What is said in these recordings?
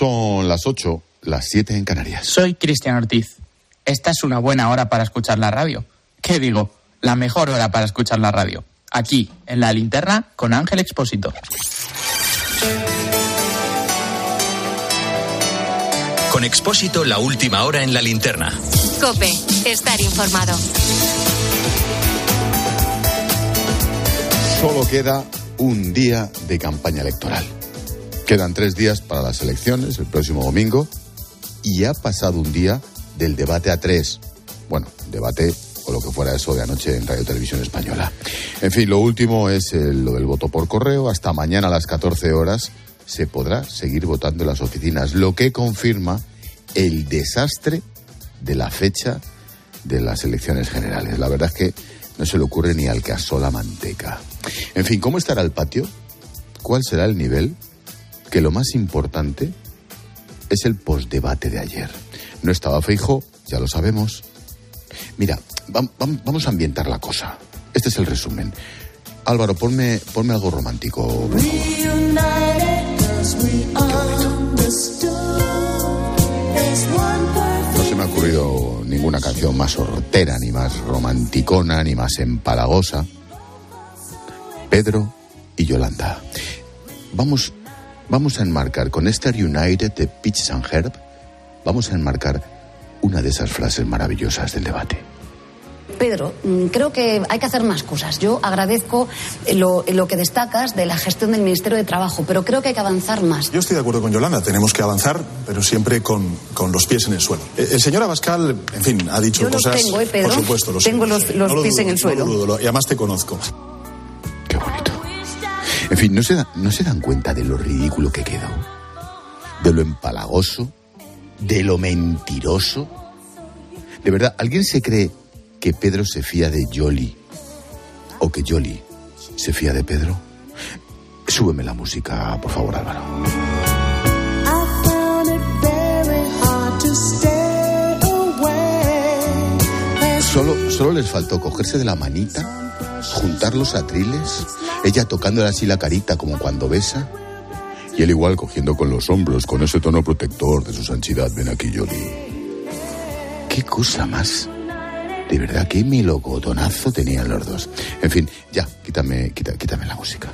Son las 8, las 7 en Canarias. Soy Cristian Ortiz. Esta es una buena hora para escuchar la radio. ¿Qué digo? La mejor hora para escuchar la radio. Aquí, en La Linterna, con Ángel Expósito. Con Expósito, la última hora en La Linterna. COPE, estar informado. Solo queda un día de campaña electoral. Quedan 3 días para las elecciones, el próximo domingo, y ha pasado un día del debate a 3. Bueno, debate o lo que fuera eso de anoche en Radio Televisión Española. En fin, lo último es lo del voto por correo. Hasta mañana a las 14 horas se podrá seguir votando en las oficinas, lo que confirma el desastre de la fecha de las elecciones generales. La verdad es que no se le ocurre ni al que asó la manteca. En fin, ¿cómo estará el patio? ¿Cuál será el nivel? Que lo más importante es el postdebate de ayer. No estaba Feijóo, ya lo sabemos. Mira, vamos a ambientar la cosa. Este es el resumen. Álvaro, ponme algo romántico, por favor. No se me ha ocurrido ninguna canción más hortera, ni más romanticona, ni más empalagosa. Pedro y Yolanda. Vamos a enmarcar con Esther United de Peaches and Herb, vamos a enmarcar una de esas frases maravillosas del debate. Pedro, creo que hay que hacer más cosas. Yo agradezco lo que destacas de la gestión del Ministerio de Trabajo, pero creo que hay que avanzar más. Yo estoy de acuerdo con Yolanda, tenemos que avanzar, pero siempre con los pies en el suelo. El señor Abascal, en fin, ha dicho cosas... Yo los tengo, Pedro. Por supuesto, tengo los pies en el suelo. No lo dudo, y además te conozco. Qué bonito. En fin, ¿no se dan cuenta de lo ridículo que quedó? De lo empalagoso, de lo mentiroso. De verdad, ¿alguien se cree que Pedro se fía de Yoli o que Yoli se fía de Pedro? Súbeme la música, por favor, Álvaro. Solo les faltó cogerse de la manita, juntar los atriles, ella tocándole así la carita como cuando besa, y él igual cogiendo con los hombros, con ese tono protector de su santidad. Ven aquí, Yoli. ¿Qué cosa más? De verdad, qué melocotonazo tenían los dos. En fin, ya, quítame la música.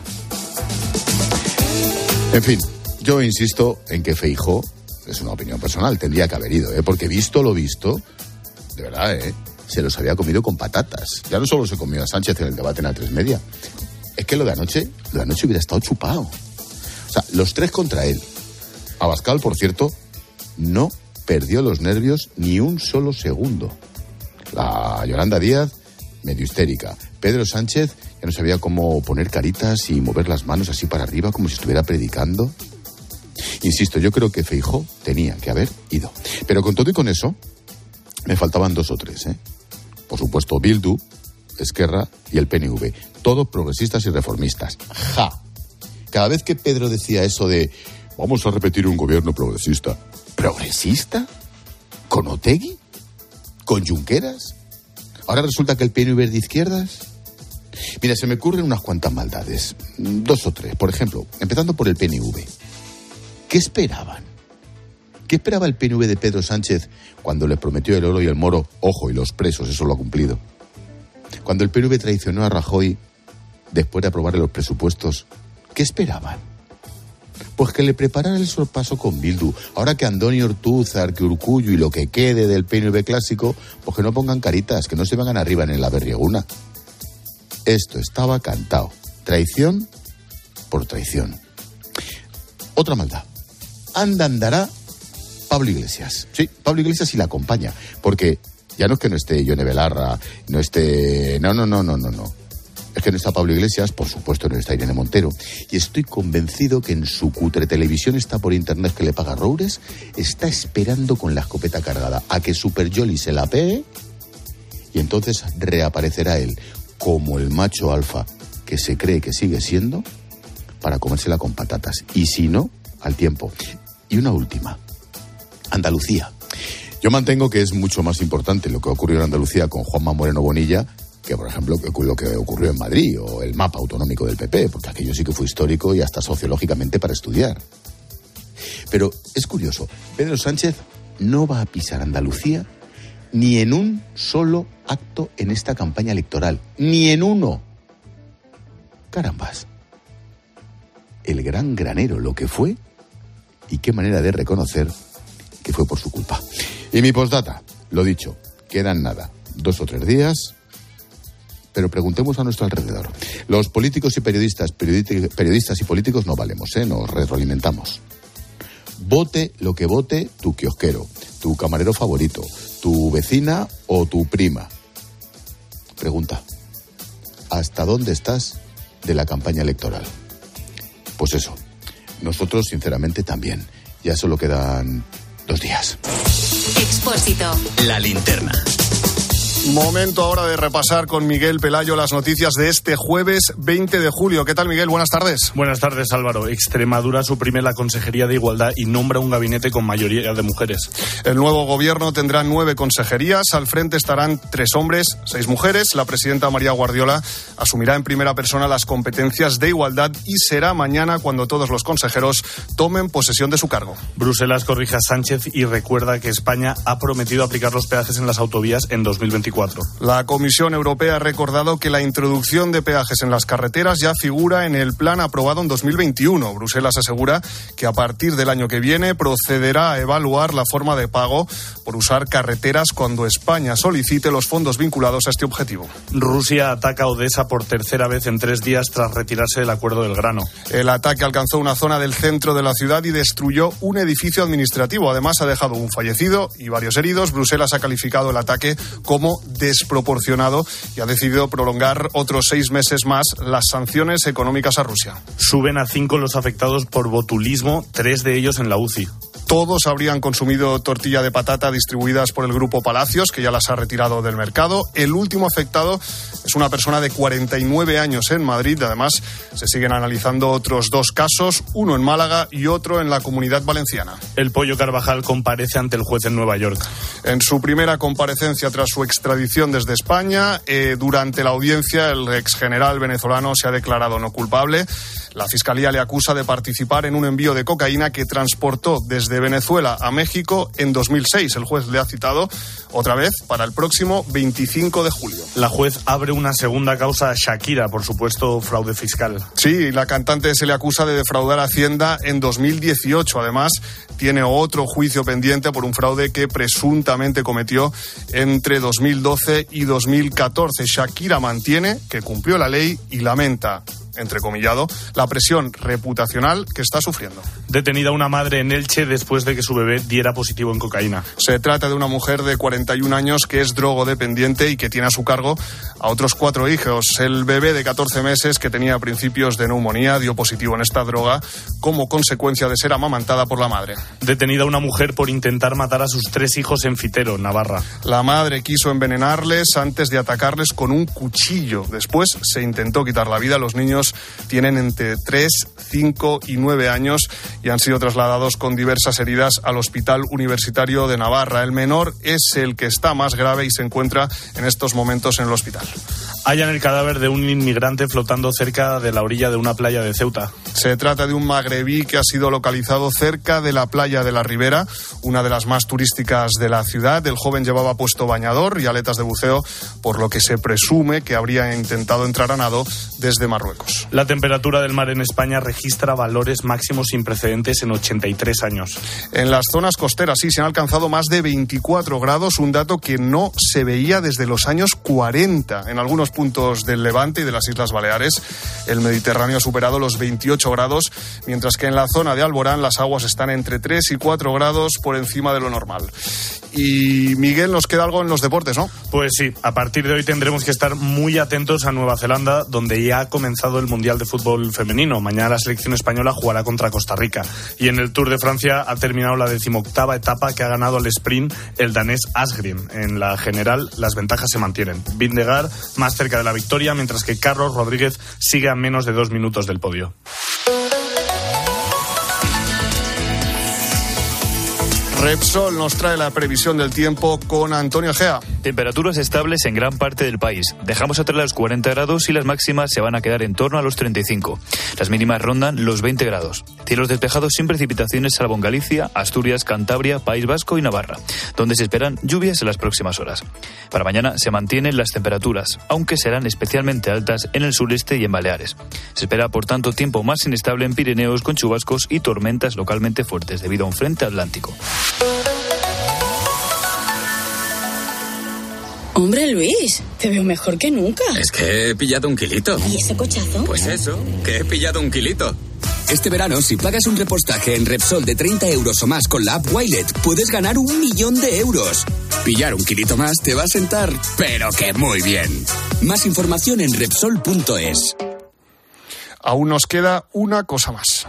En fin, yo insisto en que Feijóo, es una opinión personal, tendría que haber ido, porque visto lo visto, de verdad, se los había comido con patatas. Ya no solo se comió a Sánchez en el debate en A3 Media. Es que lo de anoche hubiera estado chupado. O sea, los 3 contra él. Abascal, por cierto, no perdió los nervios ni un solo segundo. La Yolanda Díaz, medio histérica. Pedro Sánchez ya no sabía cómo poner caritas y mover las manos así para arriba como si estuviera predicando. Insisto, yo creo que Feijóo tenía que haber ido. Pero con todo y con eso, me faltaban 2 o 3, Por supuesto, Bildu, Esquerra y el PNV. Todos progresistas y reformistas. ¡Ja! Cada vez que Pedro decía eso de vamos a repetir un gobierno progresista. ¿Progresista? ¿Con Otegi? ¿Con Junqueras? ¿Ahora resulta que el PNV es de izquierdas? Mira, se me ocurren unas cuantas maldades. 2 o 3. Por ejemplo, empezando por el PNV. ¿Qué esperaban? ¿Qué esperaba el PNV de Pedro Sánchez cuando le prometió el oro y el moro? Ojo, y los presos, eso lo ha cumplido. Cuando el PNV traicionó a Rajoy después de aprobarle los presupuestos, ¿qué esperaban? Pues que le preparara el sorpaso con Bildu. Ahora que Andoni Ortúzar, que Urkullu y lo que quede del PNV clásico, pues que no pongan caritas, que no se vengan arriba en la berrieguna. Esto estaba cantado. Traición por traición. Otra maldad. Andará Pablo Iglesias. Sí, Pablo Iglesias sí la acompaña. Porque ya no es que no esté Yone Belarra, no esté... No. Es que no está Pablo Iglesias, por supuesto no está Irene Montero. Y estoy convencido que en su cutre televisión está por internet que le paga Roures, está esperando con la escopeta cargada a que Super Yoli se la pegue y entonces reaparecerá él como el macho alfa que se cree que sigue siendo para comérsela con patatas. Y si no, al tiempo. Y una última. Andalucía. Yo mantengo que es mucho más importante lo que ocurrió en Andalucía con Juanma Moreno Bonilla que, por ejemplo, lo que ocurrió en Madrid o el mapa autonómico del PP, porque aquello sí que fue histórico y hasta sociológicamente para estudiar. Pero es curioso, Pedro Sánchez no va a pisar Andalucía ni en un solo acto en esta campaña electoral. Ni en uno. Carambas. El gran granero lo que fue, y qué manera de reconocer que fue por su culpa. Y mi postdata, lo dicho, quedan nada, 2 o 3 días, pero preguntemos a nuestro alrededor. Los políticos y periodistas y políticos no valemos, nos retroalimentamos. Vote lo que vote tu kiosquero, tu camarero favorito, tu vecina o tu prima. Pregunta, ¿hasta dónde estás de la campaña electoral? Pues eso, nosotros sinceramente también. Ya solo quedan 2 días. Expósito. La linterna. Momento ahora de repasar con Miguel Pelayo las noticias de este jueves 20 de julio. ¿Qué tal, Miguel? Buenas tardes. Buenas tardes, Álvaro. Extremadura suprime la Consejería de Igualdad y nombra un gabinete con mayoría de mujeres. El nuevo gobierno tendrá 9 consejerías. Al frente estarán 3 hombres, 6 mujeres. La presidenta María Guardiola asumirá en primera persona las competencias de igualdad y será mañana cuando todos los consejeros tomen posesión de su cargo. Bruselas corrige a Sánchez y recuerda que España ha prometido aplicar los peajes en las autovías en 2024. La Comisión Europea ha recordado que la introducción de peajes en las carreteras ya figura en el plan aprobado en 2021. Bruselas asegura que a partir del año que viene procederá a evaluar la forma de pago por usar carreteras cuando España solicite los fondos vinculados a este objetivo. Rusia ataca Odessa por tercera vez en 3 días tras retirarse del acuerdo del grano. El ataque alcanzó una zona del centro de la ciudad y destruyó un edificio administrativo. Además, ha dejado un fallecido y varios heridos. Bruselas ha calificado el ataque como desproporcionado y ha decidido prolongar otros 6 meses más las sanciones económicas a Rusia. Suben a 5 los afectados por botulismo, 3 de ellos en la UCI. Todos habrían consumido tortilla de patata distribuidas por el Grupo Palacios, que ya las ha retirado del mercado. El último afectado es una persona de 49 años en Madrid. Además, se siguen analizando otros 2 casos, uno en Málaga y otro en la Comunidad Valenciana. El Pollo Carvajal comparece ante el juez en Nueva York. En su primera comparecencia tras su extradición desde España, durante la audiencia, el exgeneral venezolano se ha declarado no culpable. La Fiscalía le acusa de participar en un envío de cocaína que transportó desde Venezuela a México en 2006. El juez le ha citado otra vez para el próximo 25 de julio. La juez abre una segunda causa a Shakira por supuesto fraude fiscal. Sí, la cantante se le acusa de defraudar a Hacienda en 2018. Además, tiene otro juicio pendiente por un fraude que presuntamente cometió entre 2012 y 2014. Shakira mantiene que cumplió la ley y lamenta, entrecomillado, la presión reputacional que está sufriendo. Detenida una madre en Elche después de que su bebé diera positivo en cocaína. Se trata de una mujer de 41 años que es drogodependiente y que tiene a su cargo a otros 4 hijos. El bebé de 14 meses, que tenía principios de neumonía, dio positivo en esta droga como consecuencia de ser amamantada por la madre. Detenida una mujer por intentar matar a sus 3 hijos en Fitero, Navarra. La madre quiso envenenarles antes de atacarles con un cuchillo. Después se intentó quitar la vida. Los niños tienen entre 3, 5 y 9 años y han sido trasladados con diversas heridas al Hospital Universitario de Navarra. El menor es el que está más grave y se encuentra en estos momentos en el hospital. Hallan el cadáver de un inmigrante flotando cerca de la orilla de una playa de Ceuta. Se trata de un magrebí que ha sido localizado cerca de la playa de la Ribera, una de las más turísticas de la ciudad. El joven llevaba puesto bañador y aletas de buceo, por lo que se presume que habría intentado entrar a nado desde Marruecos. La temperatura del mar en España registra valores máximos sin precedentes en 83 años. En las zonas costeras sí se han alcanzado más de 24 grados, un dato que no se veía desde los años 40. En algunos puntos del Levante y de las Islas Baleares, el Mediterráneo ha superado los 28 grados, mientras que en la zona de Alborán las aguas están entre 3 y 4 grados por encima de lo normal. Y Miguel, nos queda algo en los deportes, ¿no? Pues sí, a partir de hoy tendremos que estar muy atentos a Nueva Zelanda, donde ya ha comenzado el Mundial de Fútbol Femenino. Mañana la selección española jugará contra Costa Rica. Y en el Tour de Francia ha terminado la 18ª etapa que ha ganado el sprint el danés Asgreen. En la general las ventajas se mantienen. Vingegaard más cerca de la victoria, mientras que Carlos Rodríguez sigue a menos de 2 minutos del podio. Repsol nos trae la previsión del tiempo con Antonio Gea. Temperaturas estables en gran parte del país. Dejamos atrás los 40 grados y las máximas se van a quedar en torno a los 35. Las mínimas rondan los 20 grados. Cielos despejados sin precipitaciones salvo en Galicia, Asturias, Cantabria, País Vasco y Navarra, donde se esperan lluvias en las próximas horas. Para mañana se mantienen las temperaturas, aunque serán especialmente altas en el sureste y en Baleares. Se espera, por tanto, tiempo más inestable en Pirineos con chubascos y tormentas localmente fuertes debido a un frente atlántico. Hombre, Luis, te veo mejor que nunca. Es que he pillado 1 kilito. ¿Y ese cochazo? Pues eso, que he pillado 1 kilito. Este verano, si pagas un repostaje en Repsol de 30 euros o más con la app Wilet, puedes ganar 1 millón de euros. Pillar 1 kilito más te va a sentar, pero que muy bien. Más información en Repsol.es. Aún nos queda una cosa más.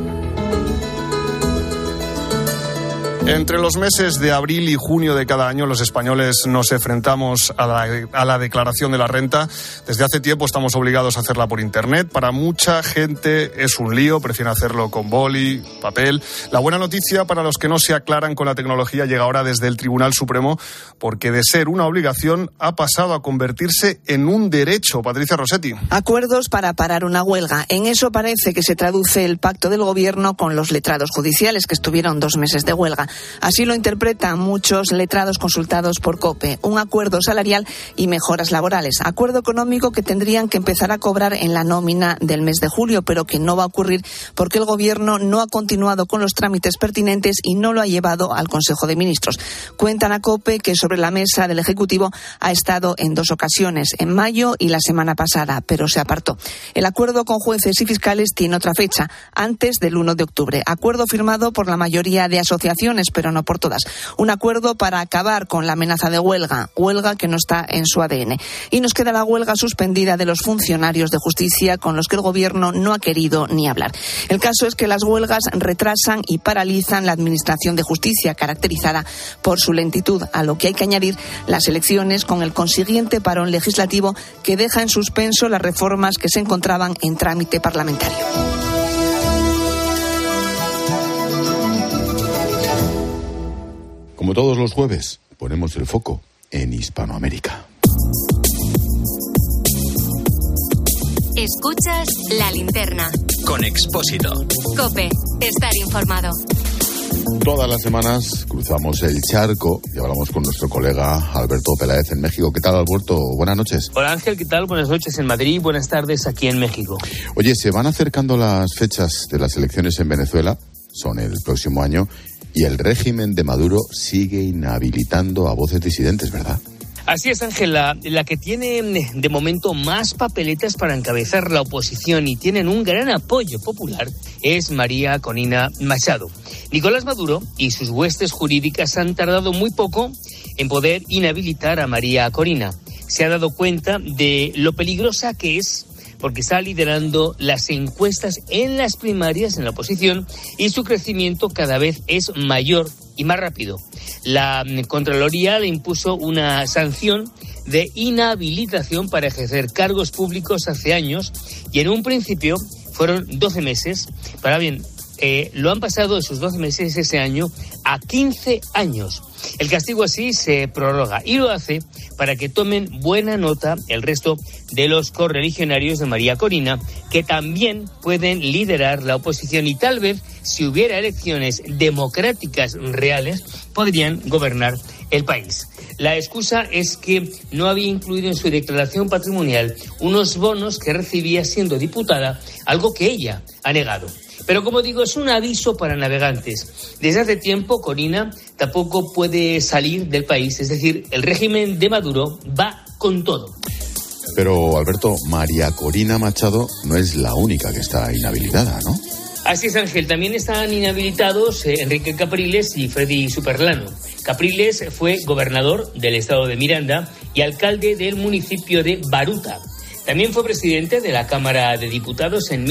Entre los meses de abril y junio de cada año, los españoles nos enfrentamos a la declaración de la renta. Desde hace tiempo estamos obligados a hacerla por Internet. Para mucha gente es un lío, prefieren hacerlo con boli, papel. La buena noticia para los que no se aclaran con la tecnología llega ahora desde el Tribunal Supremo, porque de ser una obligación ha pasado a convertirse en un derecho. Patricia Rossetti. Acuerdos para parar una huelga. En eso parece que se traduce el pacto del Gobierno con los letrados judiciales, que estuvieron 2 meses de huelga. Así lo interpretan muchos letrados consultados por COPE. Un acuerdo salarial y mejoras laborales. Acuerdo económico que tendrían que empezar a cobrar en la nómina del mes de julio, pero que no va a ocurrir porque el Gobierno no ha continuado con los trámites pertinentes y no lo ha llevado al Consejo de Ministros. Cuentan a COPE que sobre la mesa del Ejecutivo ha estado en 2 ocasiones, en mayo y la semana pasada, pero se apartó. El acuerdo con jueces y fiscales tiene otra fecha, antes del 1 de octubre. Acuerdo firmado por la mayoría de asociaciones, pero no por todas. Un acuerdo para acabar con la amenaza de huelga que no está en su ADN. Y nos queda la huelga suspendida de los funcionarios de justicia con los que el Gobierno no ha querido ni hablar. El caso es que las huelgas retrasan y paralizan la administración de justicia, caracterizada por su lentitud, a lo que hay que añadir las elecciones con el consiguiente parón legislativo que deja en suspenso las reformas que se encontraban en trámite parlamentario. Como todos los jueves, ponemos el foco en Hispanoamérica. Escuchas La Linterna. Con Expósito. COPE. Estar informado. Todas las semanas cruzamos el charco y hablamos con nuestro colega Alberto Peláez en México. ¿Qué tal, Alberto? Buenas noches. Hola, Ángel. ¿Qué tal? Buenas noches en Madrid. Buenas tardes aquí en México. Oye, se van acercando las fechas de las elecciones en Venezuela. Son el próximo año. Y el régimen de Maduro sigue inhabilitando a voces disidentes, ¿verdad? Así es, Ángel, la que tiene de momento más papeletas para encabezar la oposición y tienen un gran apoyo popular es María Corina Machado. Nicolás Maduro y sus huestes jurídicas han tardado muy poco en poder inhabilitar a María Corina. Se ha dado cuenta de lo peligrosa que es, porque está liderando las encuestas en las primarias en la oposición y su crecimiento cada vez es mayor y más rápido. La Contraloría le impuso una sanción de inhabilitación para ejercer cargos públicos hace años y en un principio fueron 12 meses. Para bien, lo han pasado esos 12 meses ese año a 15 años. El castigo así se prorroga y lo hace para que tomen buena nota el resto de los correligionarios de María Corina, que también pueden liderar la oposición y tal vez, si hubiera elecciones democráticas reales, podrían gobernar el país. La excusa es que no había incluido en su declaración patrimonial unos bonos que recibía siendo diputada, algo que ella ha negado. Pero como digo, es un aviso para navegantes. Desde hace tiempo, Corina tampoco puede salir del país. Es decir, el régimen de Maduro va con todo. Pero, Alberto, María Corina Machado no es la única que está inhabilitada, ¿no? Así es, Ángel. También están inhabilitados Enrique Capriles y Freddy Superlano. Capriles fue gobernador del estado de Miranda y alcalde del municipio de Baruta. También fue presidente de la Cámara de Diputados en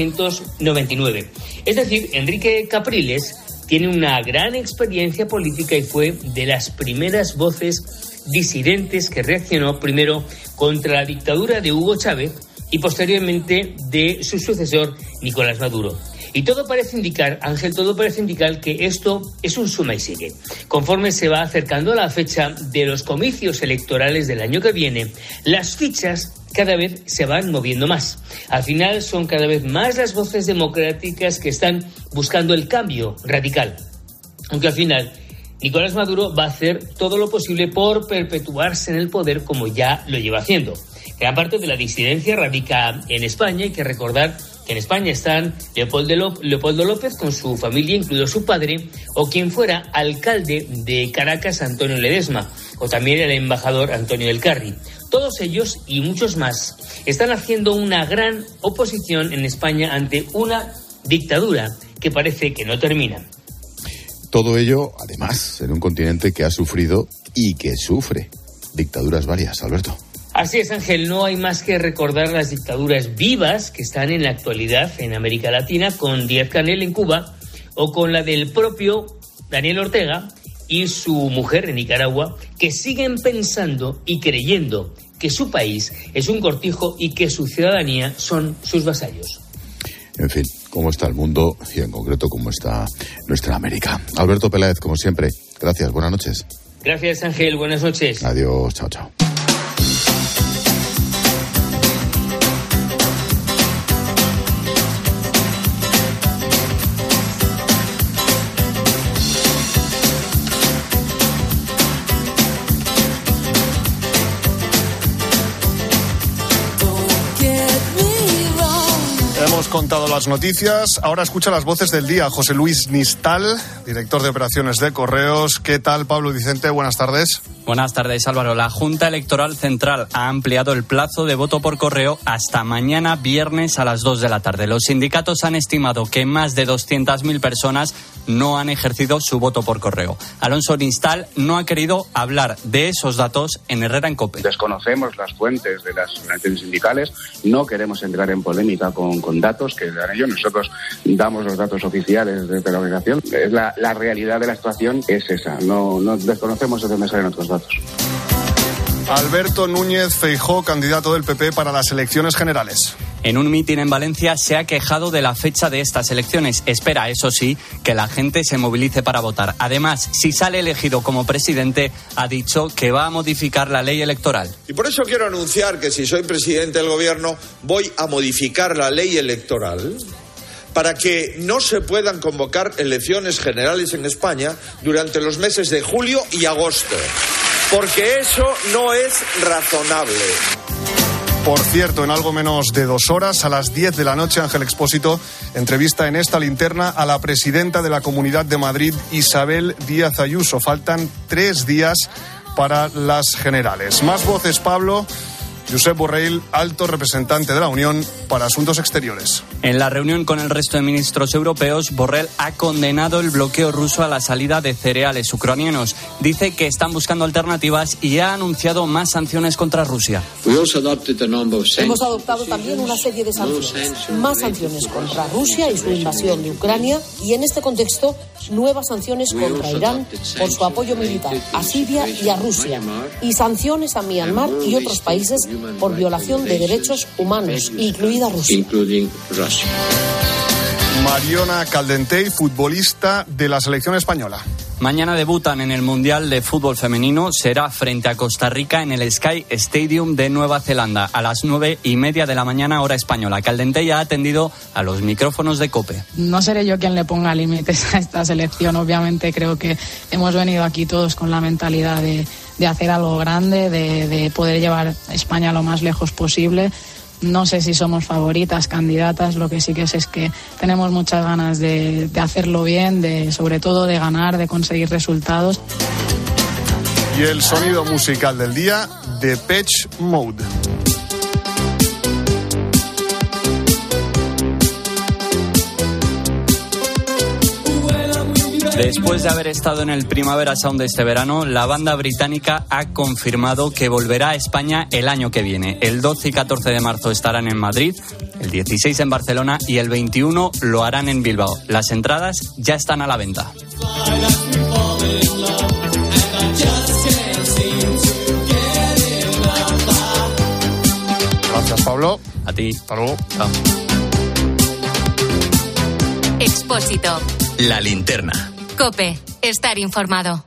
1999. Es decir, Enrique Capriles tiene una gran experiencia política y fue de las primeras voces disidentes que reaccionó primero contra la dictadura de Hugo Chávez y posteriormente de su sucesor, Nicolás Maduro. Y todo parece indicar, Ángel, que esto es un suma y sigue. Conforme se va acercando a la fecha de los comicios electorales del año que viene, las fichas cada vez se van moviendo más. Al final son cada vez más las voces democráticas que están buscando el cambio radical. Aunque al final Nicolás Maduro va a hacer todo lo posible por perpetuarse en el poder como ya lo lleva haciendo. Gran parte de la disidencia radica en España. Hay que recordar que en España están Leopoldo López con su familia, incluido su padre, o quien fuera alcalde de Caracas, Antonio Ledesma, o también el embajador Antonio del Carri. Todos ellos y muchos más están haciendo una gran oposición en España ante una dictadura que parece que no termina. Todo ello, además, en un continente que ha sufrido y que sufre dictaduras varias, Alberto. Así es, Ángel, no hay más que recordar las dictaduras vivas que están en la actualidad en América Latina, con Díaz-Canel en Cuba o con la del propio Daniel Ortega y su mujer en Nicaragua, que siguen pensando y creyendo que su país es un cortijo y que su ciudadanía son sus vasallos. En fin, cómo está el mundo y en concreto cómo está nuestra América. Alberto Peláez, como siempre, gracias, buenas noches. Gracias, Ángel, buenas noches. Adiós, chao, chao. Hemos contado las noticias, ahora escucha las voces del día. José Luis Nistal, director de operaciones de Correos. ¿Qué tal, Pablo Vicente? Buenas tardes. Buenas tardes, Álvaro. La Junta Electoral Central ha ampliado el plazo de voto por correo hasta mañana viernes a las 2 de la tarde. Los sindicatos han estimado que más de 200.000 personas no han ejercido su voto por correo. Alonso Nistal no ha querido hablar de esos datos en Herrera en COPE. Desconocemos las fuentes de las organizaciones sindicales, no queremos entrar en polémica con datos que dan ellos. Nosotros damos los datos oficiales de la organización. La realidad de la situación es esa. No desconocemos de dónde salen otros datos. Alberto Núñez Feijóo, candidato del PP para las elecciones generales. En un mitin en Valencia se ha quejado de la fecha de estas elecciones. Espera, eso sí, que la gente se movilice para votar. Además, si sale elegido como presidente, ha dicho que va a modificar la ley electoral. Y por eso quiero anunciar que si soy presidente del gobierno, voy a modificar la ley electoral para que no se puedan convocar elecciones generales en España durante los meses de julio y agosto, porque eso no es razonable. Por cierto, en algo menos de 2 horas, a las 10 de la noche, Ángel Expósito entrevista en esta linterna a la presidenta de la Comunidad de Madrid, Isabel Díaz Ayuso. Faltan 3 días para las generales. Más voces, Pablo. Josep Borrell, alto representante de la Unión para Asuntos Exteriores. En la reunión con el resto de ministros europeos, Borrell ha condenado el bloqueo ruso a la salida de cereales ucranianos. Dice que están buscando alternativas y ha anunciado más sanciones contra Rusia. Hemos adoptado también una serie de sanciones, más sanciones contra Rusia y su invasión de Ucrania, y en este contexto, nuevas sanciones contra Irán por su apoyo militar a Siria y a Rusia, y sanciones a Myanmar y otros países por violación de derechos humanos, incluida Rusia. Mariona Caldentey, futbolista de la selección española. Mañana debutan en el Mundial de Fútbol Femenino. Será frente a Costa Rica en el Sky Stadium de Nueva Zelanda a las 9:30 de la mañana, hora española. Caldentey ha atendido a los micrófonos de COPE. No seré yo quien le ponga límites a esta selección. Obviamente creo que hemos venido aquí todos con la mentalidad de hacer algo grande, de poder llevar a España lo más lejos posible. No sé si somos favoritas, candidatas, lo que sí que sé es que tenemos muchas ganas de hacerlo bien, sobre todo de ganar, de conseguir resultados. Y el sonido musical del día, Depeche Mode. Después de haber estado en el Primavera Sound este verano, la banda británica ha confirmado que volverá a España el año que viene. El 12 y 14 de marzo estarán en Madrid, el 16 en Barcelona y el 21 lo harán en Bilbao. Las entradas ya están a la venta. Gracias, Pablo. A ti. Hasta luego. Chao. Expósito. La Linterna. COPE. Estar informado.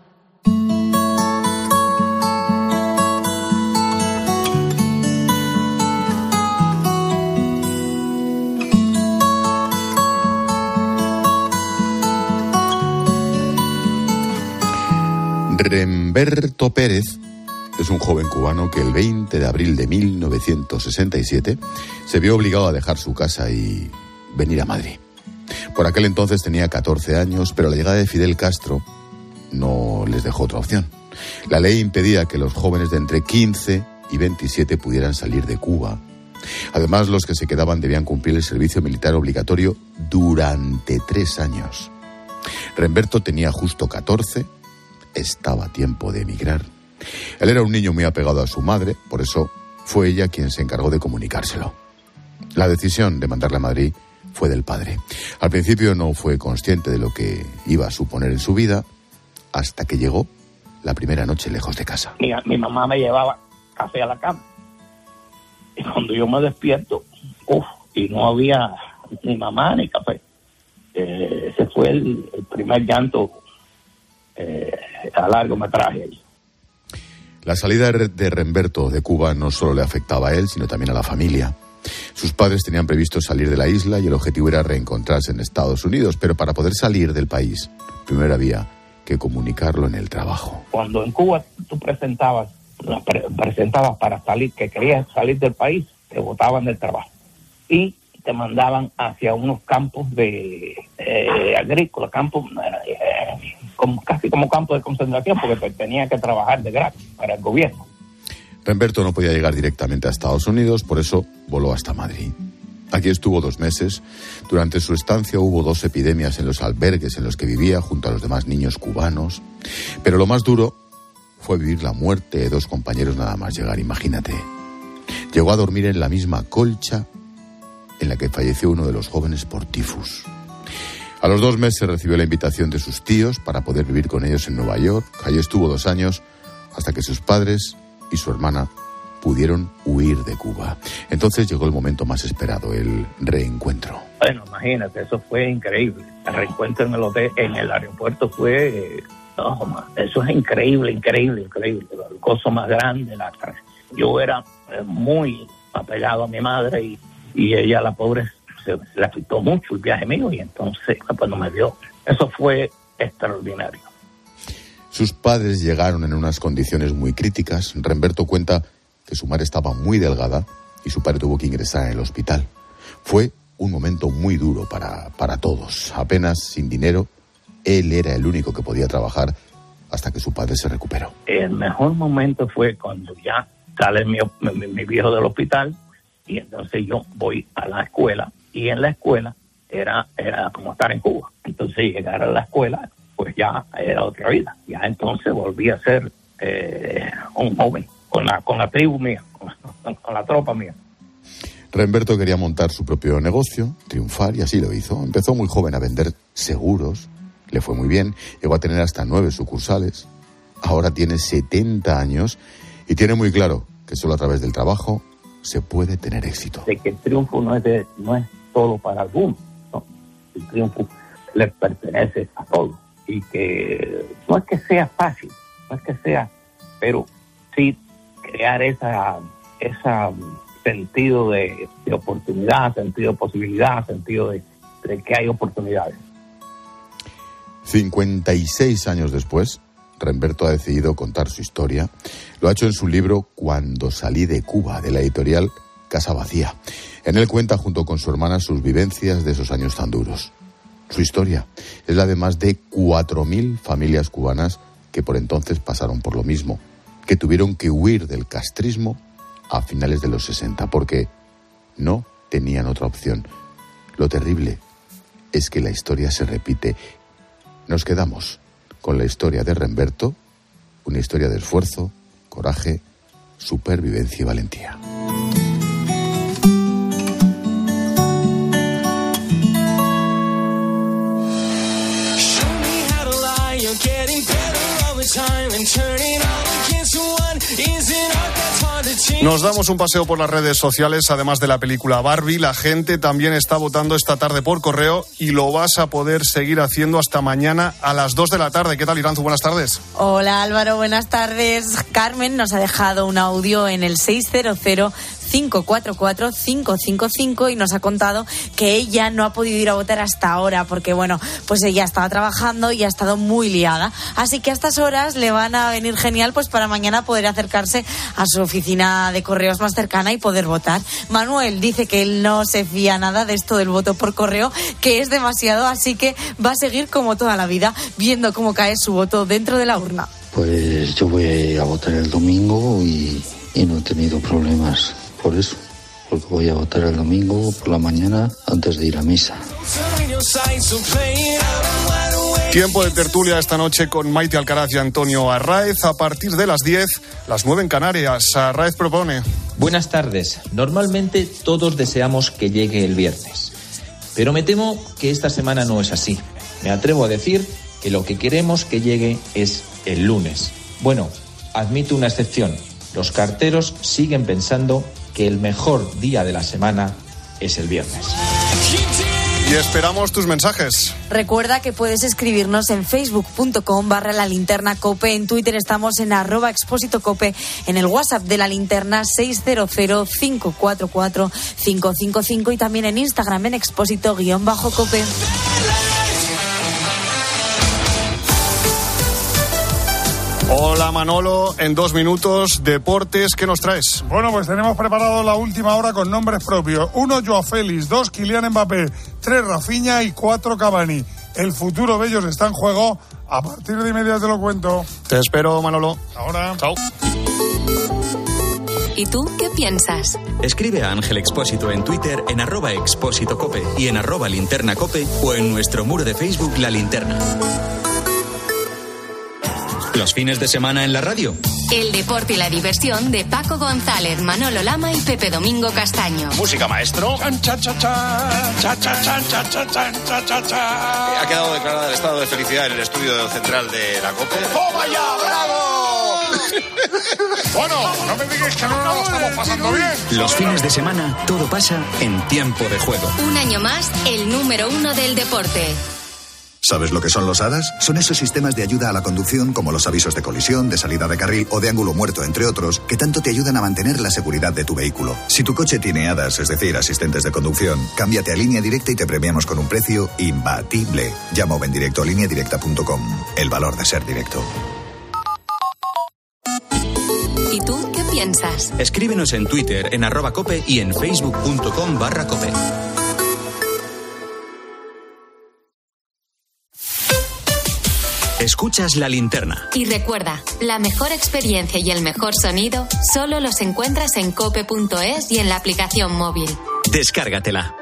Remberto Pérez es un joven cubano que el 20 de abril de 1967 se vio obligado a dejar su casa y venir a Madrid. Por aquel entonces tenía 14 años, pero la llegada de Fidel Castro no les dejó otra opción. La ley impedía que los jóvenes de entre 15 y 27 pudieran salir de Cuba. Además, los que se quedaban debían cumplir el servicio militar obligatorio durante 3 años. Remberto tenía justo 14, estaba a tiempo de emigrar. Él era un niño muy apegado a su madre, por eso fue ella quien se encargó de comunicárselo. La decisión de mandarle a Madrid fue del padre. Al principio no fue consciente de lo que iba a suponer en su vida, hasta que llegó la primera noche lejos de casa. Mi mamá me llevaba café a la cama. Y cuando yo me despierto, y no había ni mamá ni café. Ese fue el primer llanto a largometraje. La salida de Remberto de Cuba no solo le afectaba a él, sino también a la familia. Sus padres tenían previsto salir de la isla y el objetivo era reencontrarse en Estados Unidos, pero para poder salir del país, primero había que comunicarlo en el trabajo. Cuando en Cuba tú presentabas para salir, que querías salir del país, te botaban del trabajo y te mandaban hacia unos campos de agrícola, campos casi como campos de concentración, porque te tenía que trabajar de gratis para el gobierno. Remberto no podía llegar directamente a Estados Unidos, por eso voló hasta Madrid. Aquí estuvo 2 meses. Durante su estancia hubo 2 epidemias en los albergues en los que vivía junto a los demás niños cubanos. Pero lo más duro fue vivir la muerte de 2 compañeros nada más llegar, imagínate. Llegó a dormir en la misma colcha en la que falleció uno de los jóvenes por tifus. A los 2 meses recibió la invitación de sus tíos para poder vivir con ellos en Nueva York. Allí estuvo 2 años hasta que sus padres y su hermana pudieron huir de Cuba. Entonces llegó el momento más esperado, el reencuentro. Bueno, imagínate, eso fue increíble. El reencuentro en el hotel, en el aeropuerto fue... eso es increíble. El gozo más grande. Yo era muy apegado a mi madre y ella, la pobre, se le afectó mucho el viaje mío y entonces cuando me vio, eso fue extraordinario. Sus padres llegaron en unas condiciones muy críticas. Remberto cuenta que su madre estaba muy delgada y su padre tuvo que ingresar en el hospital. Fue un momento muy duro para todos. Apenas sin dinero, él era el único que podía trabajar hasta que su padre se recuperó. El mejor momento fue cuando ya sale mi viejo del hospital y entonces yo voy a la escuela y en la escuela era como estar en Cuba. Entonces llegar a la escuela pues ya era otra vida. Ya entonces volví a ser un joven con la tribu mía, con la tropa mía. Remberto quería montar su propio negocio, triunfar, y así lo hizo. Empezó muy joven a vender seguros, le fue muy bien, llegó a tener hasta 9 sucursales. Ahora tiene 70 años y tiene muy claro que solo a través del trabajo se puede tener éxito. De que el triunfo no es solo para algunos, ¿no? El triunfo le pertenece a todos. Y que no es que sea fácil, pero sí crear esa sentido de oportunidad, sentido de posibilidad, sentido de que hay oportunidades. 56 años después, Remberto ha decidido contar su historia. Lo ha hecho en su libro Cuando salí de Cuba, de la editorial Casa Vacía. En él cuenta junto con su hermana sus vivencias de esos años tan duros. Su historia es la de más de 4.000 familias cubanas que por entonces pasaron por lo mismo, que tuvieron que huir del castrismo a finales de los 60, porque no tenían otra opción. Lo terrible es que la historia se repite. Nos quedamos con la historia de Remberto, una historia de esfuerzo, coraje, supervivencia y valentía. Getting better all the time and turning all against one is an art that's hard to change. Nos damos un paseo por las redes sociales, además de la película Barbie. La gente también está votando esta tarde por correo y lo vas a poder seguir haciendo hasta mañana a las 2 de la tarde. ¿Qué tal, Iranzu? Buenas tardes. Hola, Álvaro, buenas tardes. Carmen nos ha dejado un audio en el 600-544-555 y nos ha contado que ella no ha podido ir a votar hasta ahora porque, bueno, pues ella estaba trabajando y ha estado muy liada. Así que a estas horas le van a venir genial pues para mañana poder acercarse a su oficina de correos más cercana y poder votar. Manuel dice que él no se fía nada de esto del voto por correo, que es demasiado, así que va a seguir como toda la vida, viendo cómo cae su voto dentro de la urna. Pues yo voy a votar el domingo y no he tenido problemas por eso, porque voy a votar el domingo por la mañana antes de ir a misa. Tiempo de tertulia esta noche con Maite Alcaraz y Antonio Arráez a partir de las 10, las 9 en Canarias. Arráez propone. Buenas tardes. Normalmente todos deseamos que llegue el viernes, pero me temo que esta semana no es así. Me atrevo a decir que lo que queremos que llegue es el lunes. Bueno, admito una excepción. Los carteros siguen pensando que el mejor día de la semana es el viernes. Y esperamos tus mensajes. Recuerda que puedes escribirnos en facebook.com/lalinternacope, en Twitter estamos en @expósitocope, en el WhatsApp de La Linterna 600-544-555 y también en Instagram en expósito_cope. Hola Manolo, en 2 minutos, deportes, ¿qué nos traes? Bueno, pues tenemos preparado la última hora con nombres propios. 1, Joao Félix, 2, Kylian Mbappé, 3, Rafinha y 4, Cavani. El futuro de ellos está en juego. A partir de inmediato te lo cuento. Te espero, Manolo. Ahora. Chao. ¿Y tú qué piensas? Escribe a Ángel Expósito en Twitter en @expósitocope y en @linternacope o en nuestro muro de Facebook La Linterna. Los fines de semana en la radio. El deporte y la diversión de Paco González, Manolo Lama y Pepe Domingo Castaño. Música, maestro. Ha quedado declarado el estado de felicidad en el estudio central de la COPE. ¡Toma ya, bravo! Bueno, no me digáis que no nos lo estamos pasando bien. Los fines de semana todo pasa en tiempo de juego. Un año más, el número 1 del deporte. ¿Sabes lo que son los ADAS? Son esos sistemas de ayuda a la conducción como los avisos de colisión, de salida de carril o de ángulo muerto, entre otros, que tanto te ayudan a mantener la seguridad de tu vehículo. Si tu coche tiene ADAS, es decir, asistentes de conducción, cámbiate a Línea Directa y te premiamos con un precio imbatible. Llama o ven directo a lineadirecta.com. El valor de ser directo. ¿Y tú qué piensas? Escríbenos en Twitter en @cope y en facebook.com/cope. Escuchas La Linterna. Y recuerda, la mejor experiencia y el mejor sonido solo los encuentras en cope.es y en la aplicación móvil. Descárgatela.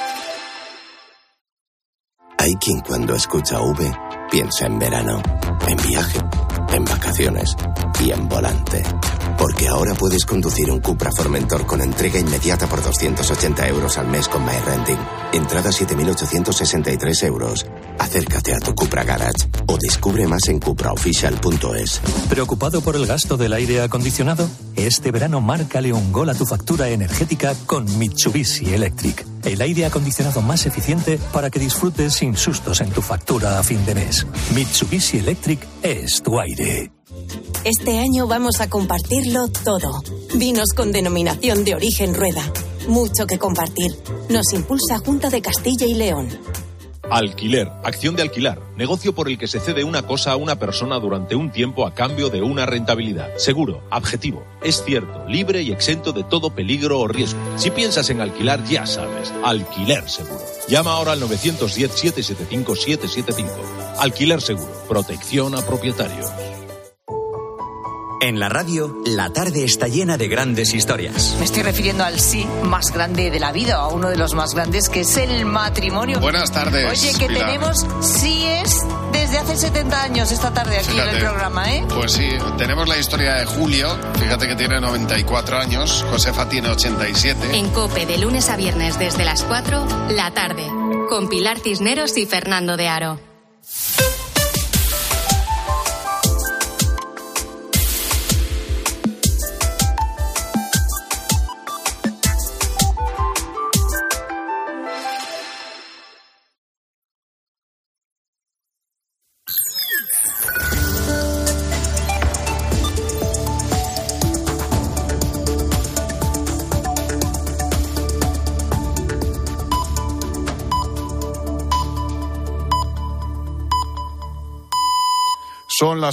Hay quien cuando escucha V piensa en verano, en viaje, en vacaciones y en volante. Porque ahora puedes conducir un Cupra Formentor con entrega inmediata por 280 euros al mes con MyRenting. Entrada 7.863 euros. Acércate a tu Cupra Garage o descubre más en cupraofficial.es. ¿Preocupado por el gasto del aire acondicionado? Este verano márcale un gol a tu factura energética con Mitsubishi Electric. El aire acondicionado más eficiente para que disfrutes sin sustos en tu factura a fin de mes. Mitsubishi Electric es tu aire. Este año vamos a compartirlo todo. Vinos con denominación de origen Rueda. Mucho que compartir. Nos impulsa Junta de Castilla y León. Alquiler, acción de alquilar, negocio por el que se cede una cosa a una persona durante un tiempo a cambio de una rentabilidad. Seguro, objetivo, es cierto, libre y exento de todo peligro o riesgo. Si piensas en alquilar, ya sabes, Alquiler Seguro. Llama ahora al 910-775-775. Alquiler Seguro, protección a propietarios. En la radio, la tarde está llena de grandes historias. Me estoy refiriendo al sí más grande de la vida, a uno de los más grandes, que es el matrimonio. Buenas tardes. Oye, que Pilar. tenemos síes desde hace 70 años esta tarde aquí en el programa, ¿eh? Pues sí, tenemos la historia de Julio, fíjate que tiene 94 años, Josefa tiene 87. En COPE, de lunes a viernes desde las 4, la tarde, con Pilar Cisneros y Fernando de Aro. Son las